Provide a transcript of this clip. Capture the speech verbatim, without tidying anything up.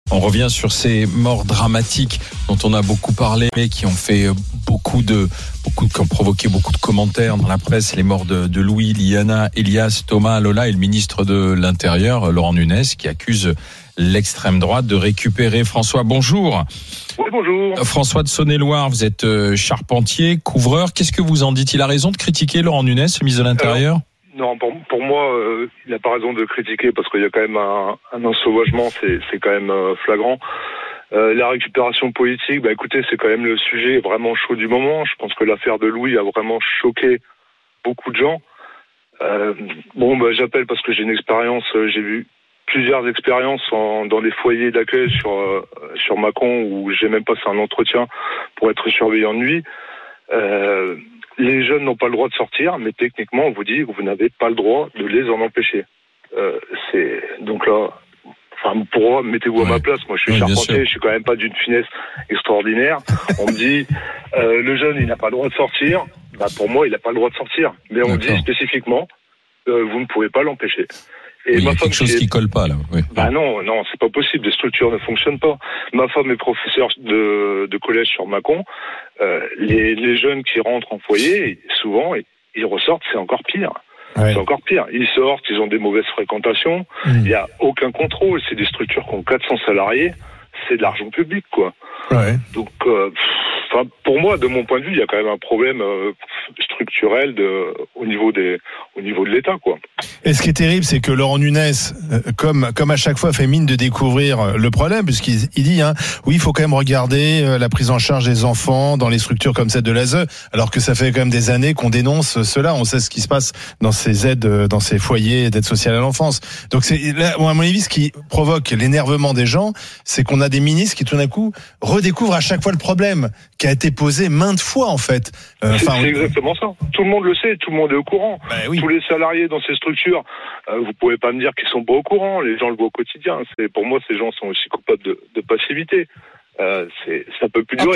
On revient sur ces morts dramatiques dont on a beaucoup parlé, mais qui ont fait beaucoup de, beaucoup, qui ont provoqué beaucoup de commentaires dans la presse. Les morts de, de Louis, Liana, Elias, Thomas, Lola et le ministre de l'Intérieur, Laurent Nunez, qui accuse l'extrême droite de récupérer. François, bonjour. Oui, bonjour. François de Saône-et-Loire, vous êtes charpentier, couvreur. Qu'est-ce que vous en dites ? Il a raison de critiquer Laurent Nunez, le ministre de l'Intérieur ? Alors, non, pour, pour moi, euh, il n'a pas raison de critiquer parce qu'il y a quand même un, un ensauvagement, c'est, c'est quand même euh, flagrant. Euh, la récupération politique, bah écoutez, c'est quand même le sujet vraiment chaud du moment. Je pense que l'affaire de Louis a vraiment choqué beaucoup de gens. Euh, bon, bah, j'appelle parce que j'ai une expérience, euh, j'ai vu plusieurs expériences en, dans des foyers d'accueil sur euh, sur Mâcon où j'ai même passé un entretien pour être surveillant de nuit. Euh, les jeunes n'ont pas le droit de sortir, mais techniquement, on vous dit que vous n'avez pas le droit de les en empêcher. Euh, c'est donc là, enfin pour moi, mettez-vous ouais. à ma place. Moi, je suis oui, charpentier, je suis quand même pas d'une finesse extraordinaire. On me dit euh, le jeune, il n'a pas le droit de sortir. Bah pour moi, il n'a pas le droit de sortir. Mais on D'accord. dit spécifiquement, euh, vous ne pouvez pas l'empêcher. Et oui, ma il y a quelque chose qui, est... qui colle pas là. Oui. Bah non, non, c'est pas possible. Les structures ne fonctionnent pas. Ma femme est professeure de, de collège sur Mâcon. Euh, les, les jeunes qui rentrent en foyer, souvent, ils ressortent, c'est encore pire. Ouais. C'est encore pire. Ils sortent, ils ont des mauvaises fréquentations. Il mmh. n'y a aucun contrôle. C'est des structures qui ont quatre cents salariés. C'est de l'argent public, quoi. Ouais. Donc, euh, enfin, pour moi, de mon point de vue, il y a quand même un problème euh, structurel de, au niveau des, au niveau de l'État, quoi. Et ce qui est terrible, c'est que Laurent Nunez, comme comme à chaque fois, fait mine de découvrir le problème, puisqu'il il dit, hein, oui, il faut quand même regarder la prise en charge des enfants dans les structures comme celle de l'A S E, alors que ça fait quand même des années qu'on dénonce cela. On sait ce qui se passe dans ces aides, dans ces foyers d'aide sociale à l'enfance. Donc c'est là, à mon avis, ce qui provoque l'énervement des gens, c'est qu'on a des ministres qui tout d'un coup redécouvrent à chaque fois le problème qui a été posé maintes fois en fait. Euh, c'est, c'est exactement ça. Tout le monde le sait, tout le monde est au courant. Ben oui. Tous les salariés dans ces structures, euh, vous pouvez pas me dire qu'ils sont pas au courant. Les gens le voient au quotidien. C'est, pour moi, ces gens sont aussi coupables de, de passivité. Euh, c'est, ça peut plus durer.